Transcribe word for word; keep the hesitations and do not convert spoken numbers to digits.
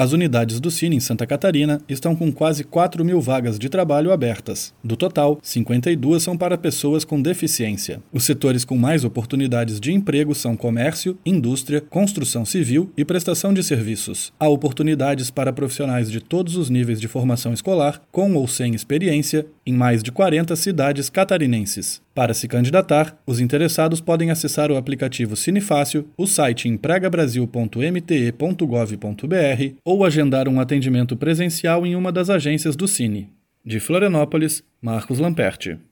As unidades do Cine em Santa Catarina estão com quase quatro mil vagas de trabalho abertas. Do total, cinquenta e duas são para pessoas com deficiência. Os setores com mais oportunidades de emprego são comércio, indústria, construção civil e prestação de serviços. Há oportunidades para profissionais de todos os níveis de formação escolar, com ou sem experiência, em mais de quarenta cidades catarinenses. Para se candidatar, os interessados podem acessar o aplicativo Cinefácil, o site emprega brasil ponto m t e ponto gov ponto b r ou agendar um atendimento presencial em uma das agências do Cine. De Florianópolis, Marcos Lamperti.